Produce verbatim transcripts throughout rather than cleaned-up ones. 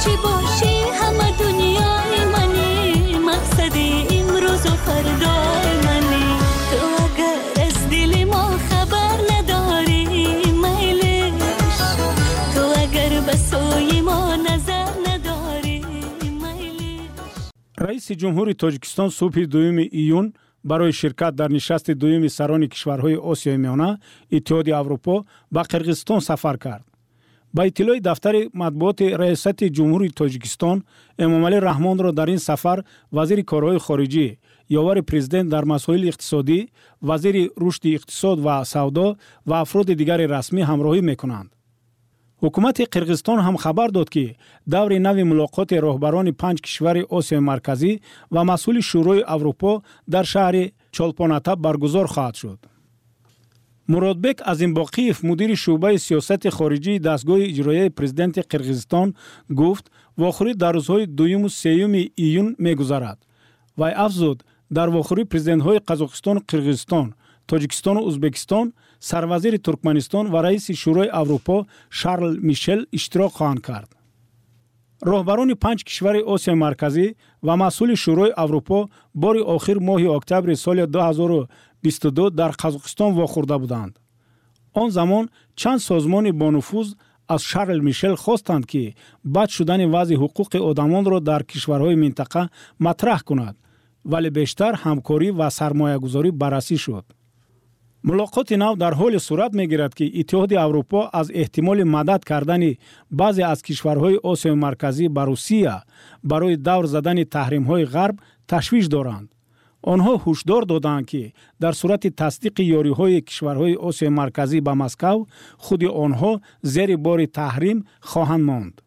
هرچی باشی همه دنیای منی، مقصد امروز و فردای منی. تو اگر از دل ما خبر نداری میلش، تو اگر به سوی ما نظر نداری میلش. رئیس جمهوری تاجیکستان صبح دوم ایون برای شرکت در نشست دوم سران کشورهای آسیای میانه اتحادیه اروپا به قرقیزستان سفر کرد. با اطلاع دفتر مطبوعات ریاست جمهوری تاجیکستان، امامعلی رحمان را در این سفر وزیر کارهای خارجی، یاور پرزیدنت در مسائل اقتصادی، وزیر رشد اقتصاد و سودا و افراد دیگر رسمی همراهی میکنند. حکومت قرقیزستان هم خبر داد که دور نو ملاقات راهبران پنج کشور آسیای مرکزی و مسئول شورای اروپا در شهر چالپاناتا برگزار خواهد شد. مرادبک عظیمباقیف مدیر شعبه سیاست خارجی دستگاه اجرایی پرزیدنت قرقیزستان گفت واخوری در روزهای دوم و سوم ایون میگذرد. و افزود در واخوری پرزیدنت های قزاقستان و قرقیزستان، تاجیکستان و ازبکستان، سروزیر ترکمنستان و رئیس شورای اروپا شارل میشل اشتراک خواهند کرد. راهبران پنج کشور آسیای مرکزی و مسئول شورای اروپا بار آخر ماه اکتبر سال دو هزار و بیست و دو در قزاقستان واخورده بودند. آن زمان چند سازمان با نفوذ از شارل میشل خواستند که بد شدن وضع حقوق آدمان را در کشورهای منطقه مطرح کند، ولی بیشتر همکاری و سرمایه‌گذاری بررسی شد. ملاقات نو در حال صورت می‌گیرد که اتحادیه اروپا از احتمال مدد کردن بعضی از کشورهای آسیای مرکزی بر روسیه برای دور زدن تحریم‌های غرب تشویش دارند. آنها هشدار دادند که در صورت تصدیق یاری‌های کشورهای آسیای مرکزی به مسکو، خود آنها زیر بار تحریم خواهند ماند.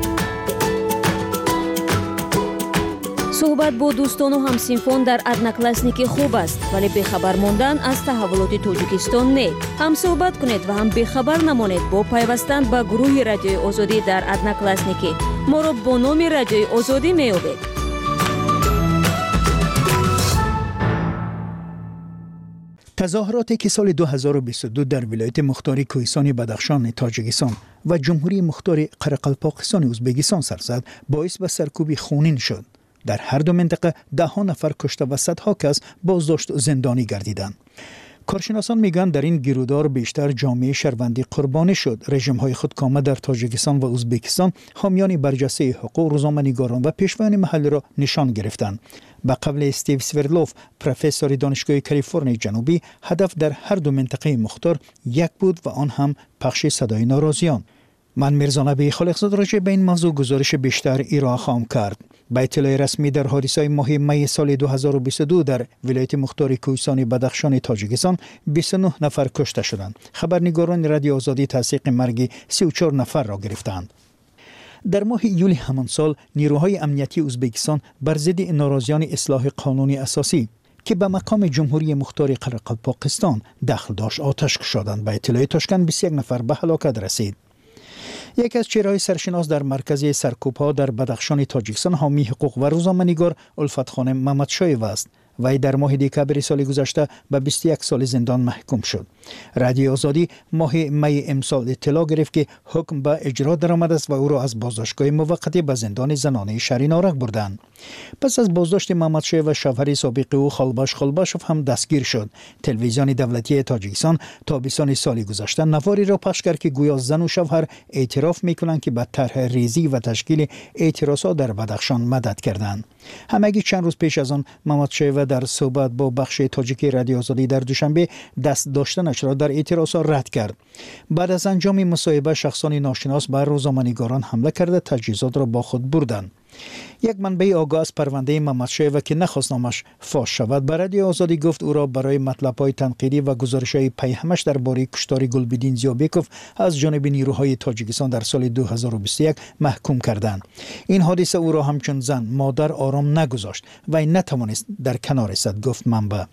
صحبت با دوستان و همسینفون در ادناکلاسنیکی خوب است، ولی بخبر موندن از تحولات تاجیکستان نه. هم صحبت کنید و هم بخبر نمانید با پیوستن به گروه رادیوی آزادی در ادناکلاسنیکی. ما را با نام رادیوی آزادی می‌یابید. تظاهراتی که سال دو هزار و بیست و دو در ولایت مختار کوهستان بدخشان تاجیکستان و جمهوری مختار قرقلپاکستان ازبکستان سر زد، باعث به سرکوب خونین شد. در هر دو منطقه ده ها نفر کشته و صدها کس بازداشت زندانی گردیدند. کارشناسان میگن در این گیرودار بیشتر جامعه شهروندی قربانی شد. رژیم‌های خودکامه در تاجیکستان و ازبکستان حامیان برجسته حقوق روزنامه‌نگاران و پیشوایان محلی را نشان گرفتند. به قبل استیو سوردلوف، پروفسور دانشگاه کالیفرنیا جنوبی، هدف در هر دو منطقه مختار یک بود و آن هم پخش صدای ناراضیان. من میرزا نبی خالقزاد راجع به این موضوع گزارش بیشتر ارائه خواهم کرد. با اطلاع رسمی در حادثه ماه می سال دو هزار و بیست و دو در ولایت مختار کوهستان بدخشان تاجیکستان بیست و نه نفر کشته شدند. خبرنگاران رادیو آزادی تصدیق مرگ سی و چهار نفر را گرفتند. در ماه یولی همان سال نیروهای امنیتی ازبکستان بر ضد ناراضیان اصلاح قانونی اساسی که به مقام جمهوری مختار قرقلپاکستان دخل داشت آتش کشیدند. به اطلاع تاشکند بیست و یک نفر به هلاکت رسید. یکی از چهره‌های سرشناس در مرکز سرکوب‌ها در بدخشان تاجیکستان حامی حقوق و روزنامه‌نگار الفت خانم محمدشایو است. وی در ماه دکبر سال گذشته به بیست و یک سال زندان محکوم شد. رادیو آزادی ماه می امسال اطلاع گرفت که حکم به اجرا درآمده است و او را از بازداشتگاه موقتی به زندان زنانه شهر نارنج بردند. پس از بازداشت محمدشایو و شوهر سابق او خالباش خالباشوف هم دستگیر شد. تلویزیون دولتی تاجیکستان تابستان سال گذشته نواری را پخش کرد که گویا زن و شوهر اعتراف میکنند که به طرح ریزی و تشکیل اعتراضات در بدخشان مدد کردند. همگی چند روز پیش از آن محمدشایو در صحبت با بخش تاجیکی رادیو آزادی در دوشنبه دست داشتنش را در اعتراضات رد کرد. بعد از انجام مصاحبه شخصان ناشناس بر روزنامه‌نگاران حمله کرده تجهیزات را با خود بردند. یک منبع آگاه از پرونده محمدشایو که نخواست نامش فاش شود به رادیو آزادی گفت او را برای مطلب‌های تنقیدی و گزارش‌های پیهمش درباره کشتار گلبدین زیابکوف از جانب نیروهای تاجیکستان در سال دو هزار و بیست و یک محکوم کردند. این حادثه او را همچون زن مادر آرام نگذاشت و این نتوانست در کنار ایستد، گفت منبع.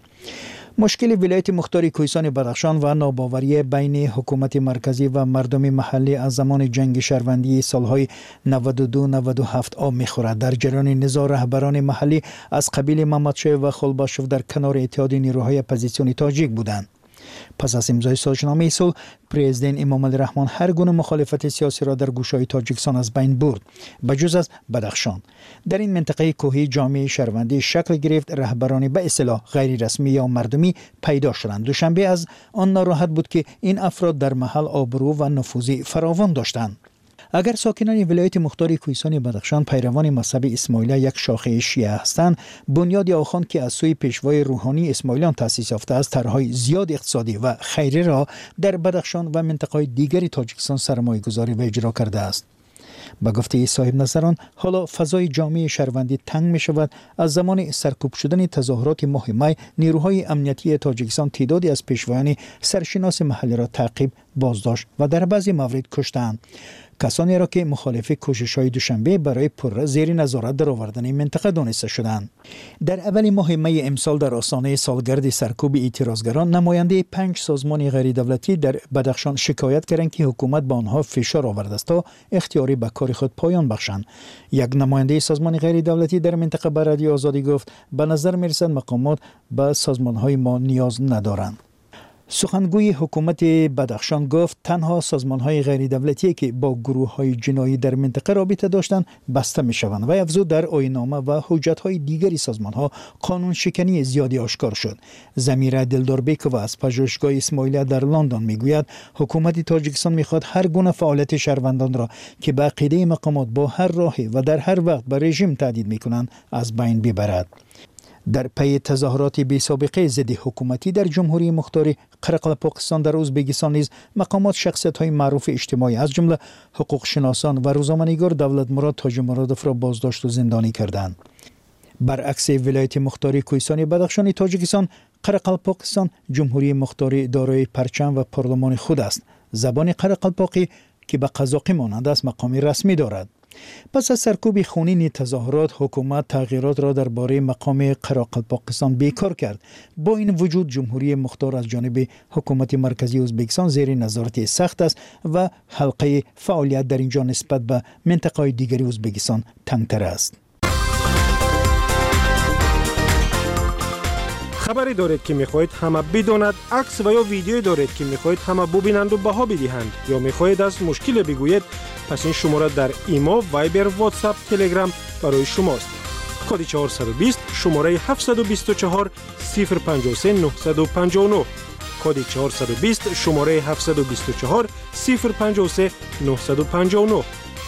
مشکل ولایت مختار کوهستان بدخشان و ناباوری بین حکومت مرکزی و مردم محلی از زمان جنگ شهروندی سالهای نود و دو نود و هفت آب می‌خورد. در جریان نزاع رهبران محلی از قبیل محمدشایو و خالباشوف در کنار اتحاد نیروهای اپوزیسیونی تاجیک بودند. پس از امضای سازنامه صلح، پرزیدنت امام علی رحمان هر گونه مخالفت سیاسی را در گوشه‌های تاجیکستان از بین برد، بجز از بدخشان. در این منطقه کوهی جامعه شهروندی شکل گرفت، رهبرانی به اصطلاح غیر رسمی یا مردمی پیدا شدند. دوشنبه از آن ناراحت بود که این افراد در محل آبرو و نفوذی فراوان داشتند. اگر ساکنان ولایت مختار کوهستان بدخشان پیروان مذهب اسماعیلیه یک شاخه شیعه هستند، بنیاد آخوان که از سوی پیشوای روحانی اسماعیلیان تأسیس یافته است، طرح‌های زیاد اقتصادی و خیری را در بدخشان و منطقه‌های دیگری تاجیکستان سرمایه‌گذاری و اجرا کرده است. با گفته صاحب نظران، حالا فضای جامعه شهروندی تنگ می شود. از زمان سرکوب شدن تظاهرات ماه می، نیروهای امنیتی تاجیکستان تعدادی از پیشوایان سرشناس محلی را تعقیب، بازداشت و در بعضی موارد کشتند. کسانی را که مخالف کوشش‌های دوشنبه برای پر زیر نظارت در آوردن این منطقه دانسته شدند. در اول ماه می امسال در آستانه سالگرد سرکوب اعتراضگران، نماینده پنج سازمان غیر دولتی در بدخشان شکایت کردند که حکومت به آنها فشار آورده است تا اختیاری به کار خود پایان بخشند. یک نماینده سازمان غیر دولتی در منطقه به رادیو آزادی گفت: به نظر می‌رسد مقامات به سازمان‌های ما نیاز ندارند. سخنگوی حکومت بدخشان گفت تنها سازمان‌های غیر دولتی که با گروه‌های جنایی در منطقه رابطه داشتند بسته می‌شوند و افزود در آیین‌نامه و حجت‌های دیگری سازمان‌ها قانون شکنی زیادی آشکار شد. زمیر دلداربیکو از پژوهشگاه اسماعیلیه در لندن می‌گوید حکومت تاجیکستان می‌خواد هر گونه فعالیت شهروندان را که به عقیده مقامات با هر راهی و در هر وقت به رژیم تهدید می‌کنند از بین ببرد. در پی تظاهرات بی سابقه ضد حکومتی در جمهوری مختار قرقلپاکستان در ازبکستان نیز مقامات شخصیت‌های معروف اجتماعی از جمله حقوق شناسان و روزنامه‌نگار دولت مراد تاج مرادوف را بازداشت و زندانی کردند. برعکس ولایت مختار کوهستان بدخشان تاجیکستان، قرقلپاکستان جمهوری مختار دارای پرچم و پارلمان خود است. زبان قرقلپاقی که به قزاقی مانند است مقام رسمی دارد. پس از سرکوب خونین تظاهرات، حکومت تغییرات را درباره مقام قرقلپاکستان بیکار کرد. با این وجود جمهوری مختار از جانب حکومت مرکزی ازبکستان زیر نظارت سخت است و حلقه فعالیت در اینجا نسبت به منطقه‌های دیگری ازبکستان تنگتر است. خبری دارید که میخواهید همه بداند، عکس و یا ویدیویی دارید که میخواهید همه ببینند و بها بدهند، یا میخواهید از مشکل بگویید، پس این شماره در ایما، وایبر، واتساپ، تلگرام برای شماست. کد چهارصد و بیست شماره هفتصد و بیست و چهار صفر پنجاه و سه نهصد و پنجاه و نه. کد چهارصد و بیست شماره هفتصد و بیست و چهار صفر پنجاه و سه نهصد و پنجاه و نه.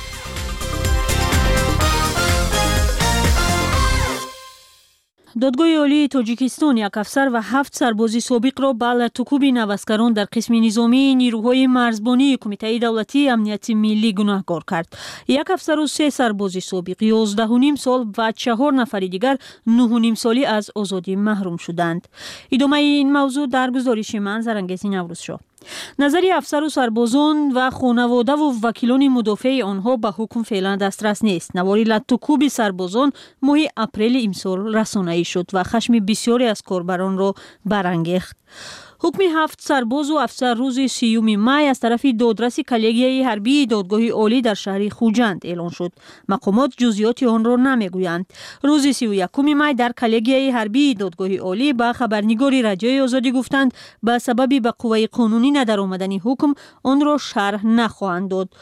دادگاه عالی تاجیکستان یک افسر و هفت سربازی سابق را به لطوکوب نوسکران در قسم نظامی نیروهای مرزبانی کمیته دولتی امنیت ملی گناهکار کرد. یک افسر و سه سربازی سابق یازده و نیم سال و چهار نفر دیگر نه و نیم سالی از آزادی محروم شدند. ادامه این موضوع در گزارش من زرنگیز نوروز شد. نظری افسر و سربازان و خانواده و وکیلان مدافع آنها به حکم فعلا دسترس نیست. نواری لطوکوب سربازان ماه اپریل امسال رسانه‌ای شد و خشم بسیاری از کاربران را برانگیخت. حکم هفت سرباز و افسر روز سیوم می از طرف دادرس کلگیای حربی دادگاه عالی در شهر خوجند اعلان شد. مقامات جزئیات آن را نمیگویند. روز سی و یکم می در کلگیای حربی دادگاه عالی با خبرنگار رادیوی آزادی گفتند به سبب به قوه قانونی ندرآمدن حکم آن را شرح نخواهند داد.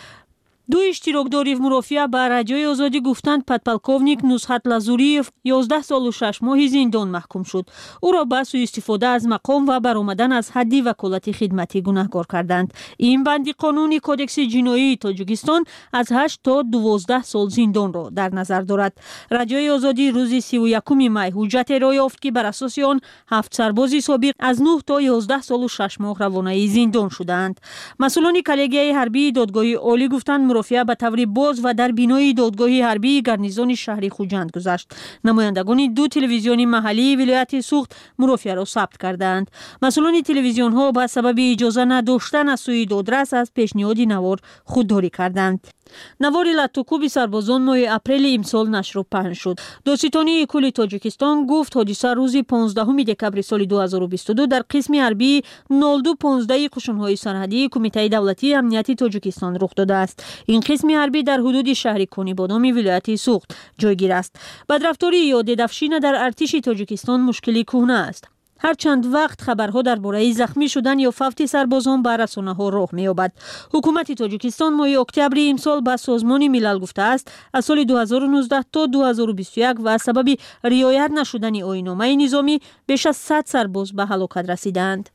دو اشتراکداری مرافعه به رادیوی آزادی گفتند پدپلکوونیک نصحت لازوریف یازده سال و شش ماه زندان محکوم شد. او را به سوء استفاده از مقام و برآمدن از حد وکالت خدمتی گناهکار کردند. این بند قانونی کدکس جنایی تاجیکستان از هشت تا دوازده سال زندان را در نظر دارد. رادیوی آزادی روز سی و یکم می حجت ارائه یافت که بر اساس آن هفت سربازی سابق از نه تا یازده سال و شش ماه روانه زندان شدند. مسئولان کلگیای حربی دادگاه عالی گفتند مرافعه به طور باز و در بینای دادگاه حربی گارنیزون شهر خوجند گذشت. نمایندگان دو تلویزیون محلی ولایت سوخت مرافعه را ثبت کردند. مسئولان تلویزیون ها به سبب اجازه نداشتن از سوی دادرس از پیشنهاد نوار خودداری کردند. نوار لطوکوب سربازان ماه اپریل امسال نشر و پهن شد. دادستانی کل تاجیکستان گفت حادثه روز پانزدهم دکبر سال دو هزار و بیست و دو در قسم حربی نود و دو پانزده قشون‌های سرحدی کمیته دولتی امنیتی تاجیکستان رخ داده است. این قسم حربی در حدود شهر کنی بادام ولایت سوخت جایگیر است. بدرفتاری یا ددفشین در ارتش تاجیکستان مشکلی کهنه است. هر چند وقت خبرها درباره زخمی شدن یا فوت سربازان به رسانه‌ها راه می‌یابد. حکومت تاجیکستان ماه اکتبر امسال به سازمان ملل گفته است از سال دو هزار و نوزده تا دو هزار و بیست و یک و سبب رعایت نشدن آیین‌نامه نظامی بیش از صد سرباز به هلاکت رسیدند.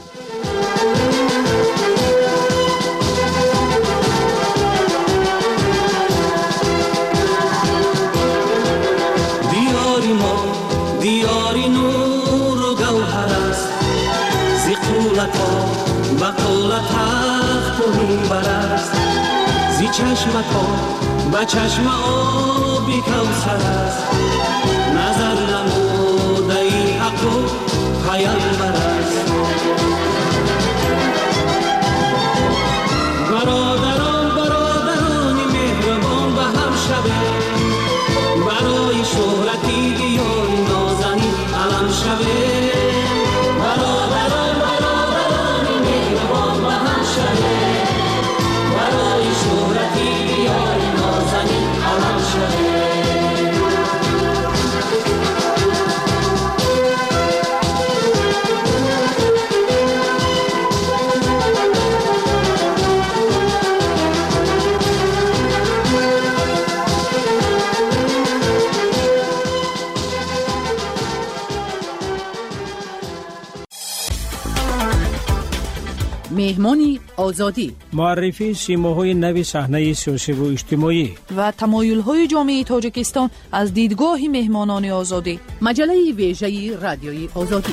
دیاری نور و گوهر است زی قولتا بقول تخت و منبر است زی چشمتا به چشم آبی کوثر است نظر نموده ای حق و پیامبر است برادران برادران مهربان به هم شوه برای شهرتی دیاری نازنی علم شوه برادران برادران مهربان به هم شوه برای شهرتی دیاری نازنی علم شوه مهمانی آزادی، معرفی سیماهای نوی صحنه سیاسی و اجتماعی و تمایل‌های جامعه تاجیکستان از دیدگاه مهمانان آزادی. مجله ویژه رادیوی آزادی.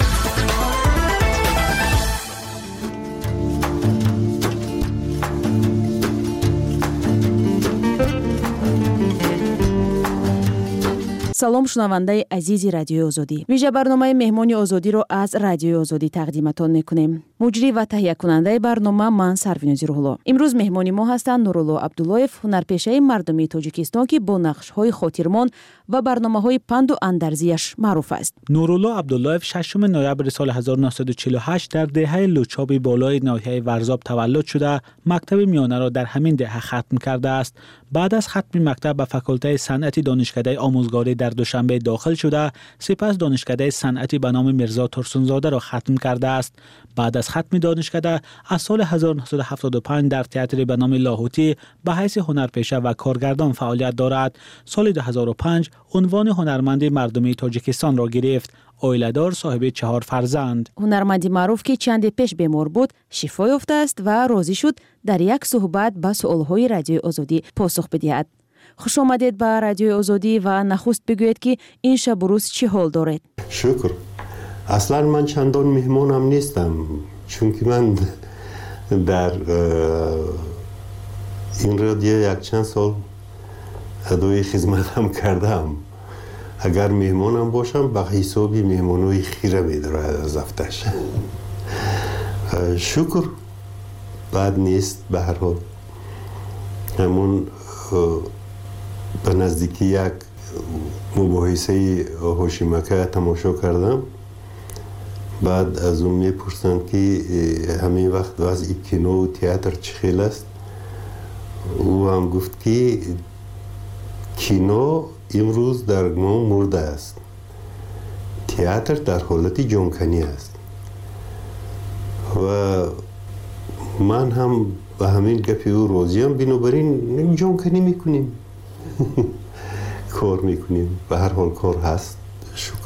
салом шунавандаи азизи радиои озодӣ. вижа барномаи меҳмони озодиро аз радиои озодӣ тақдиматон мекунем. муҷрӣ ва таҳиякунандаи барнома ман Сарвинози Рӯҳулло. имрӯз меҳмони мо ҳастанд Нурулло Абдуллоев, ҳунарпешаи мардумии Тоҷикистон ки бо нақшҳои хотирмон ва барномаҳои панду андарзияш маъруф аст. Нурулло Абдуллоев шашум ноябри соли ҳазору наҳсаду чилу ҳашт дар деҳаи Лучоби болои ноҳияи Варзоб таваллуд шуда, мактаби миёнаро дар ҳамин деҳа хатм кардааст. баъд аз хатми мактаб ба факултаи санъати донишкадаи омӯзгорӣ дар Душанбе дохил шуда, сипас донишкадаи санъати ба номи Мирзо Турсунзодаро хатм кардааст. баъд аз хатми донишкада аз соли ҳазору наҳсаду ҳафтоду панҷ дар театри ба номи Лоҳутӣ ба ҳайси ҳунарпеша ва коргардон фаъолият дорад. соли ду ҳазору панҷ унвони ҳунарманди мардумии Тоҷикистонро гирифт. оиладор, соҳиби чаҳор фарзанд. ҳунарманди маъруф ки чанде пеш бемор буд, шифо ёфтааст ва розӣ шуд дар як суҳбат ба суолҳои радиои озодӣ посух бидиҳад. хуш омадед ба радиои озодӣ ва нахуст бигӯед ки ин шабу рӯз чӣ ҳол доред? шукр. аслан ман чандон меҳмонам нестам, чунки ман дар ин радио якчанд сол адои хизматам кардам. агар меҳмонам бошам ба ҳисоби меҳмонои хира медорад аз афташ. шукр, бад нест. ба ҳар ҳол ҳамон ба наздики як мубоҳисаи ҳошимака тамошо кардам. баъд аз ӯ мепурсанд ки ҳамин вақт вазъи кинову театр чӣ хел аст. ӯ ҳам гуфт ки кино имрӯз дар мо мурдааст, театр дар ҳолати ҷонканӣ аст. ва ман ҳам ба ҳамин гапи ӯ розиам, бинобар ин ҷонканӣ мекунем, кор мекунем. ба ҳар ҳол кор ҳаст. шукр.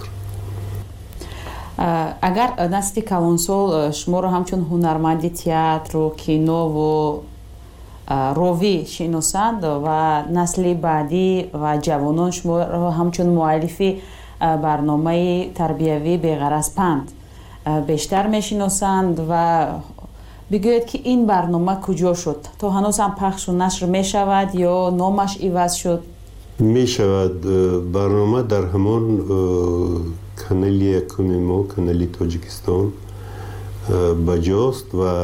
агар насти калонсол шуморо ҳамчун ҳунарманди театру кинову рови шиносанд ва насли баъдӣ ва ҷавонон шуморо ҳамчун муаллифи барномаи тарбиявӣ беғараз панд бештар мешиносанд ва бигӯед ки ин барнома куҷо шуд? То ҳанӯз ҳам пахшу нашр мешавад ё номаш иваз шуд? мешавад. барнома дар ҳамон канали якуми мо, канали Тоҷикистон баҷост ва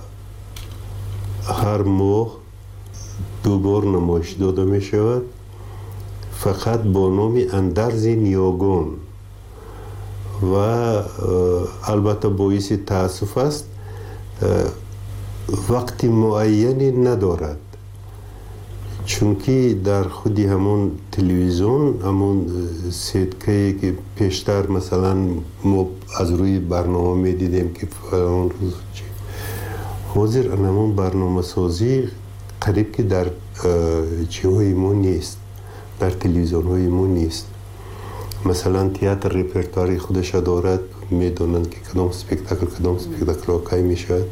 ҳар моҳ ду бор намоиш дода мешавад, фақат бо номи Андарзи Ниёгон. ва албатта боиси таассуф аст, вақти муайяне надорад. چونکی در خودی همون تلویزیون همون سیدکه که پیشتر مثلا ما از روی برنامه می دیدیم که فلان روز چی حاضر همون برنامه سازی قریب که در چی های ما نیست، در تلویزیون های ما نیست. مثلا تئاتر رپرتواری خودش دارد، میدونن که کدام سپکتاکل کدام سپکتاکل واقعی میشود.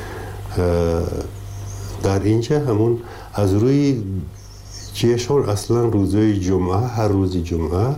در اینجا همون از روی جشن اصلا روزهای جمعه، هر روز جمعه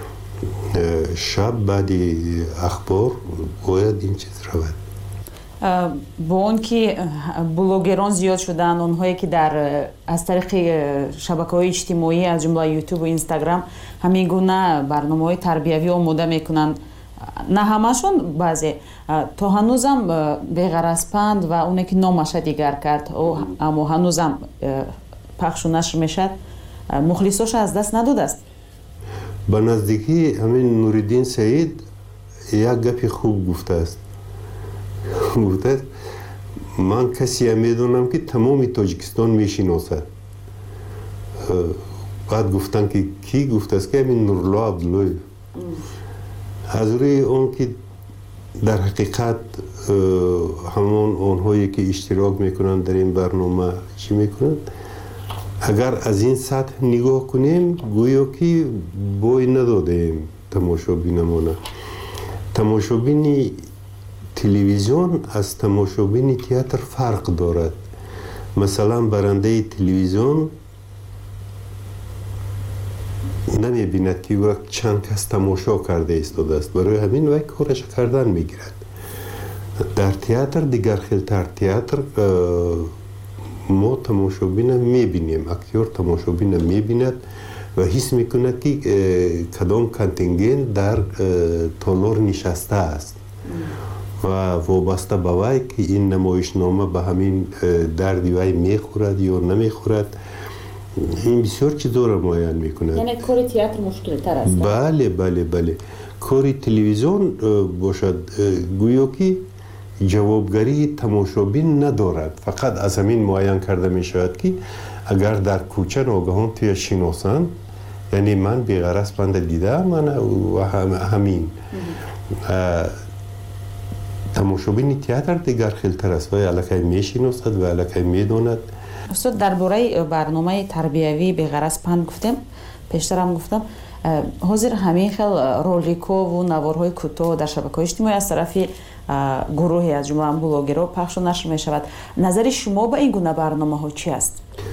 شب بعد اخبار باید این چیز رود. با اون که بلوگران زیاد شدن، اونهایی که در از طریق شبکه‌های اجتماعی از جمله یوتیوب و اینستاگرام همین گونه برنامه‌های تربیوی آماده میکنن، نه همشون، بعضی تا هنوزم بغیر از پند و اونی که نامش دیگر کرد اما هنوزم پخش و نشر میشد، مخلصاش از دست نداده است. به نزدیکی همین نوریدین سعید یک گپی خوب گفته است. گفته است من کسی میدونم که تمام تاجیکستان میشناسد. بعد گفتن که کی؟ گفته است که همین نورالله عبدالله. از روی اون که در حقیقت همون اونهایی که اشتراک میکنن در این برنامه چی میکنن، اگر از این سطح نگاه کنیم گویا که بوی ندادیم تماشابینمونه. تماشابین تلویزیون از تماشابین تئاتر فرق دارد. مثلا برنده تلویزیون نمی بیند که وقت چند کس تماشا کرده ایستاده است، برای همین وقت کارش کردن میگیرد. در تئاتر دیگر خیلتر، تئاتر ما تماشابین میبینیم، اکتور تماشابین میبیند و حس میکند که کدام کانتینگنت در تالار نشسته است و وابسته به وی که این نمایشنامه به همین دردی وی میخورد یا نمیخورد. این بسیار چیزا را معین میکنه. یعنی کار تئاتر مشکل تر است. بله بله بله. کار تلویزیون باشد گویا که جوابگری تماشابین ندارد، فقط از همین معین کرده می شود که اگر در کوچه ناگهان توی شناسن، یعنی من بی‌غرض بنده دیدم من و هم همین تماشابین تئاتر دیگر خیلتر است و الکی می شناسد و الکی می داند. استاد درباره برنامه تربیوی بی‌غرض پند گفتم، پیشتر هم گفتم حاضر همین خیل رولیکو و نوارهای کوتاه در شبکه‌های اجتماعی از طرف گروهی از جمله بلاگرها پخش و نشر می شود. نظر شما به این گونه برنامه ها چی است؟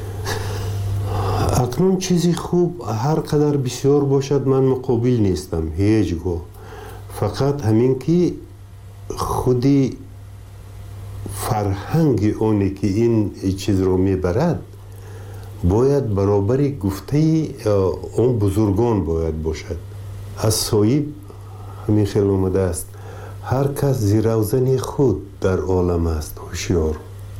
اکنون چیزی خوب هر قدر بسیار باشد من مقابل نیستم هیچگاه، فقط همین که خودی فرهنگ اونی که این چیز رو میبرد باید برابر گفته اون بزرگان باید باشد. از صاحب همین خیلی اومده است هر کس زیروزن خود در عالم است هوشیار،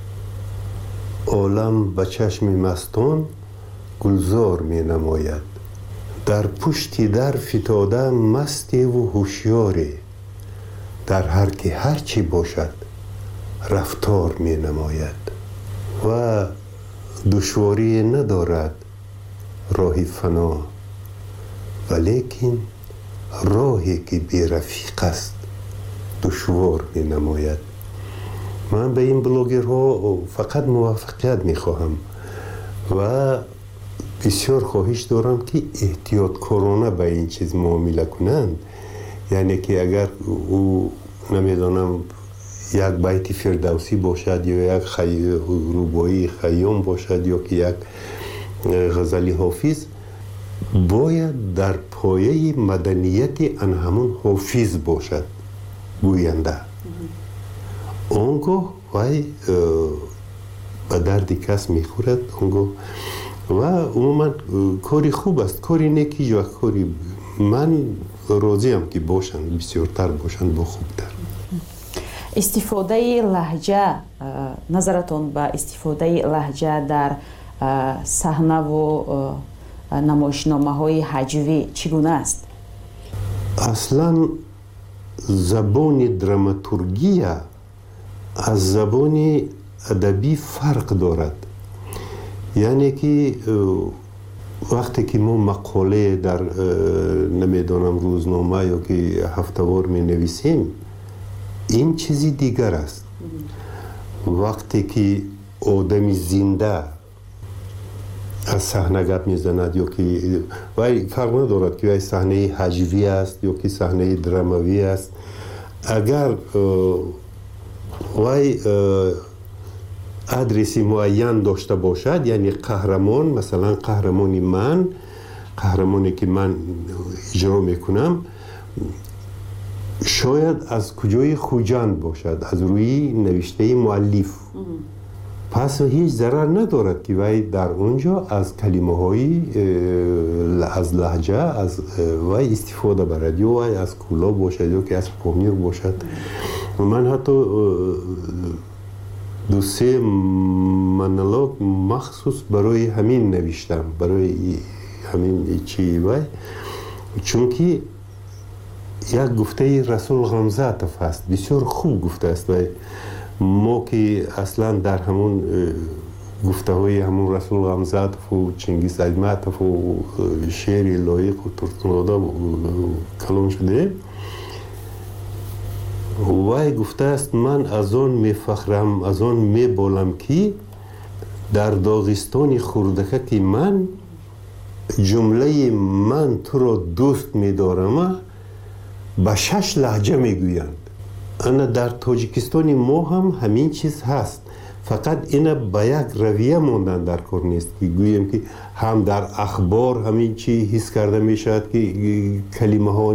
عالم به چشم مستان گلزار می نماید، در پشتی در فتاده مستی و هوشیاری، در هر که هرچی باشد رفتار می نماید و دشواری ندارد راه فنا، ولیکن راهی که بی رفیق است دشوار می نماید. من به این بلوگرها فقط موفقیت می خواهم و بسیار خواهش دارم که احتیاط کارانه به این چیز معامله کنند. یعنی که اگر او نمیدانم یک بیت فردوسی باشد یا یک خی... روبایی خیام باشد یا که یک غزلی حافظ، باید در پایه مدنیت ان همون حافظ باشد گوینده. اونگاه وی به درد کس میخورد اونگاه و عموما کاری خوب است، کاری نیکی یا کاری من راضیم که باشند، بسیارتر باشند با خوبتر. استفاده لهجه، نظرتون به استفاده لهجه در صحنه و نمایشنامه های هجوی چگونه است؟ اصلا زبان دراماتورگی از زبان ادبی فرق دارد. یعنی که وقتی که ما مقاله در نمیدونم روزنامه یا که هفته‌وار می نویسیم این چیزی دیگر است. وقتی که آدمی زنده از صحنه گپ میزند یا که وای فرق ندارد که وای صحنه هجوی است یا که صحنه دراموی است، اگر وای ادرسی معین داشته باشد، یعنی قهرمان، مثلا قهرمانی من قهرمانی که من اجرا میکنم شاید از کجای خوجند باشد، از روی نوشته مؤلف، پس هیچ ضرر ندارد که وای در اونجا از کلمه های از لهجه از وای استفاده برد، یا وای از کولا باشد یا که از پامیر باشد. من حتی دو سه مونولوگ مخصوص برای همین نوشتم، برای همین چی وای، چون که یک گفته رسول غمزاتف هست، بسیار خوب گفته است. وای ما که اصلا در همون گفته های همون رسول غمزاتف و چنگیز ایتماتف و شعر لایق و ترتناده کلام شده، وای گفته است من از آن میفخرم، از آن میبالم که در داغستان خردکه که من جمله من تو را دوست میدارم به شش لهجه میگویند. انا در تاجیکستان ما هم همین چیز هست، فقط اینا به یک رویه ماندن در کار نیست که گوییم که هم در اخبار همین چی حس کرده میشد که کلمه ها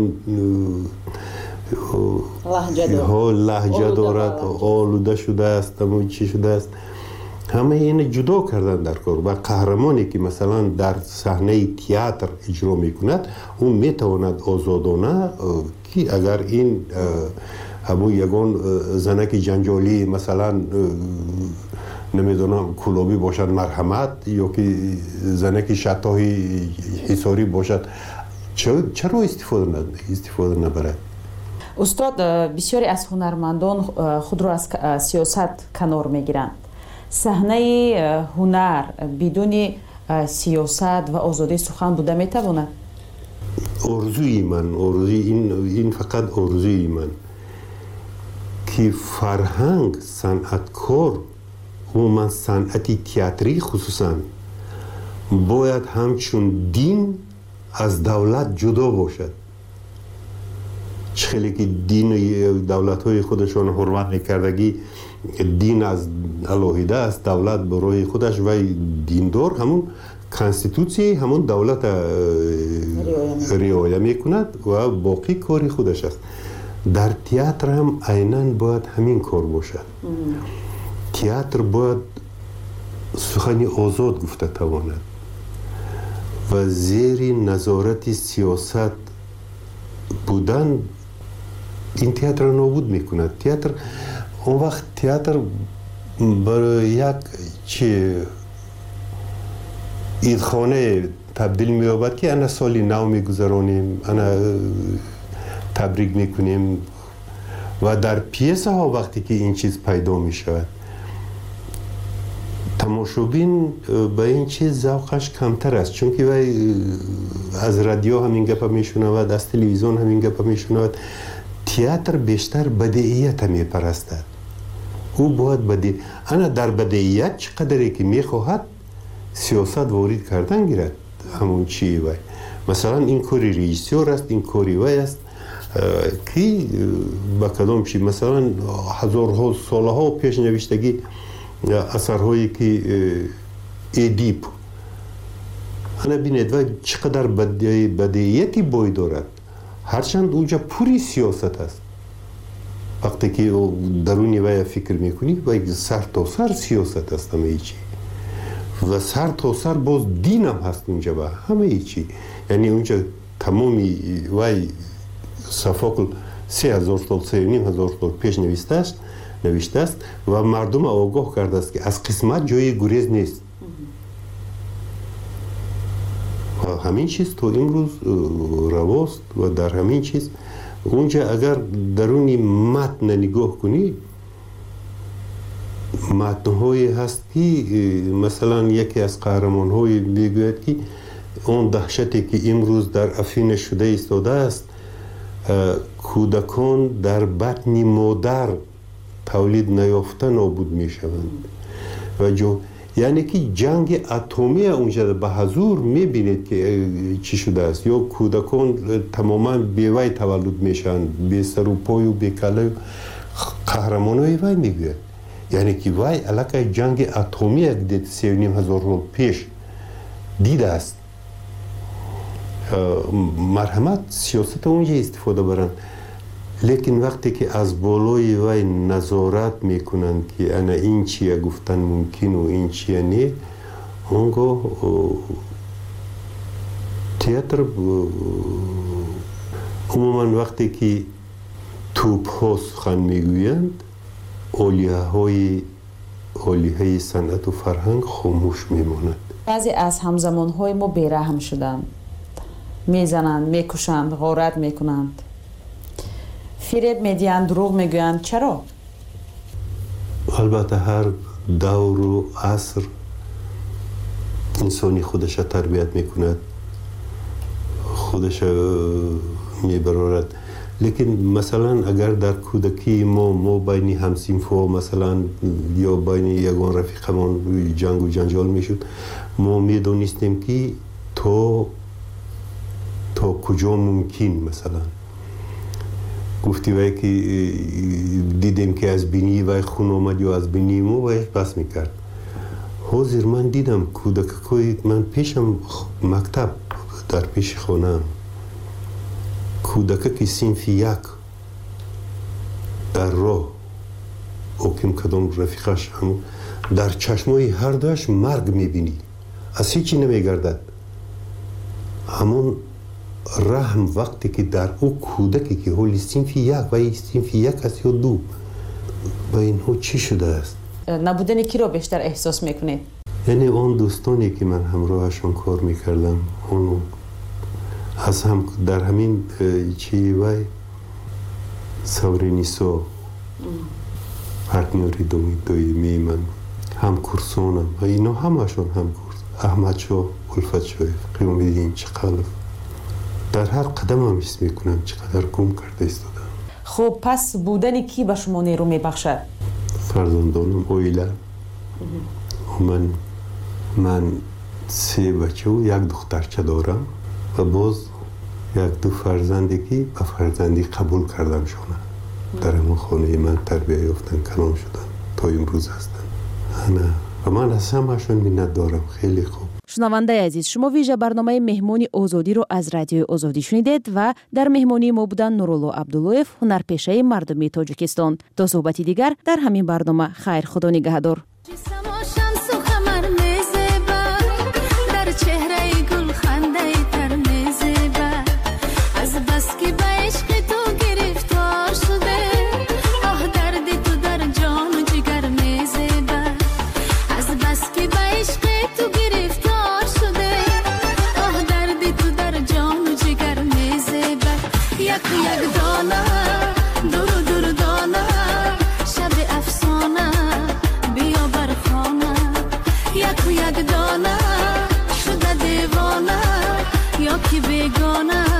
لهجه دارد، آلوده شده است، همون چی شده است، همه این جدا کردن در کار. و قهرمانی که مثلا در صحنه تئاتر اجرا میکند اون میتواند آزادانه که اگر این همون یگان زنک جنجالی مثلا نمیدونم کلابی باشد مرحمت، یا که زنک شتاهی حساری باشد، چرا استفاده ند استفاده نبرد؟ استاد، بسیاری از هنرمندان خود را از سیاست کنار میگیرند. صحنه هنر بدون سیاست و آزادی سخن بوده میتواند؟ آرزوی من، آرزوی این این فقط آرزوی من که فرهنگ، صنعتکار و من صنعتی تئاتری خصوصا باید همچون دین از دولت جدا باشد. خیلی که دین دولت های خودشان حرمت میکردگی دین از الهیده است، دولت برای خودش و دیندار همون کانستیتوسی همون دولت رعایت میکند و باقی کاری خودش است. در تئاتر هم عیناً باید همین کار باشد. تئاتر باید سخنی آزاد گفته تواند و زیر نظارت سیاست بودن این تئاتر را نابود میکند. تئاتر اون وقت تئاتر برای یک چی ایدخانه تبدیل می‌یابد که انا سالی نو میگذرانیم، انا تبریک میکنیم و در پیسه ها وقتی که این چیز پیدا میشود تماشابین به این چیز ذوقش کمتر است، چون که وای از رادیو همین گپ میشنود، از تلویزیون همین گپ میشنود. تئاتر بیشتر بدیهیت میپرستد، او باید بدی انا در بدیهیت چقدری که میخواهد سیاست وارد کردن گیرد. همون چی وای مثلا این کاری رئیسیور است، این کاری وای است که با کدام چی مثلا هزارها سالها پیش نوشتگی اثرهایی که ادیپ انا بینید و چقدر بدیهیتی بای دارد، هرچند اونجا پوری سیاست است. وقتی که درونی وای فکر میکنی وای سر تا سر سیاست است همه چی و سر تا سر باز دین هم هست اونجا و همه چی. یعنی اونجا تمامی وای صفاقل سه هزار سال سه نیم هزار سال پیش نوشته است نوشته است و مردم آگاه کرده است که از قسمت جای گریز نیست. و همین چیز تو امروز رواست و در همین چیز اونجا اگر درونی متن نگاه کنی متن‌هایی هست که مثلا یکی از قهرمان‌های میگوید که اون دهشتی که امروز در افین شده ایستاده است، کودکان در بطن مادر تولید نیافته نابود میشوند و جو یعنی که جنگ اتمی اونجا به حضور میبینید که چی شده است. یا کودکان تماما بیوی تولد میشن، بی سر و پای و بی کله. قهرمانای وی میگوید یعنی که وی علاقه جنگ اتمی یک دید سی و نیم هزار سال پیش دیده است. مرحمت سیاست اونجا استفاده برن، لیکن وقتی که از بالای وی نظارت میکنند که انا این چیه گفتن ممکن و این چیه نه، اونگاه تئاتر عموما وقتی که توپ ها سخن میگویند، اولیه های اولیه های صنعت و فرهنگ خاموش میماند. بعضی از همزمان های ما بیرحم شدند، میزنند، میکشند، غارت میکنند، فریب میدیند، دروغ میگویند. چرا؟ البته هر دور و عصر انسانی خودش تربیت میکند، خودش میبرارد. لیکن مثلا اگر در کودکی ما ما بین همسینفو مثلا یا بین یگان رفیقمان جنگ و جنجال میشد، ما میدونستیم که تو تا کجا ممکن مثلا گفتی وای که دیدیم که از بینی وای خون آمد یا از بینی ما وای بس میکرد. حاضر من دیدم کودکای من پیشم مکتب در پیش خانم کودک که صنف یک در راه اوکیم کدام رفیقش هم در چشمای هر دوش مرگ میبینی، از هیچی نمیگردد. همون رحم وقتی که در او کودکی که حالی صنف یک و این صنف یک است یا دو و اینها چی شده است؟ نبودن کی را بیشتر احساس میکنید؟ یعنی اون دوستانی که من همراهشون کار میکردم، اون از هم در همین چی وای سورینیسو پارتنری دومی دویمی من هم کورسونم و اینا همشون هم کورس احمد شو، الفت شویف، قیومیدین، چقلف در هر قدم هم حس میکنم چقدر گم کرده ایستادم. خب پس بودن کی به شما نیرو میبخشد؟ فرزندانم، اویلا من من سه بچه و یک دخترچه دارم و باز یک دو فرزندی که به فرزندی قبول کردم شونه در همون خانه من تربیه یافتن، کلام شدن تا امروز هستن. انا و من از همه‌شون منت دارم. خیلی خوب. شنونده عزیز، شما ویژه برنامه مهمانی آزادی رو از رادیو آزادی شنیدید و در مهمانی ما بودن نورالله عبداللویف، هنرپیشه مردمی تاجیکستان. تا صحبتی دیگر در همین برنامه. خیر، خدا نگهدار. یک دانه شده دیوانه یا کی بیگانه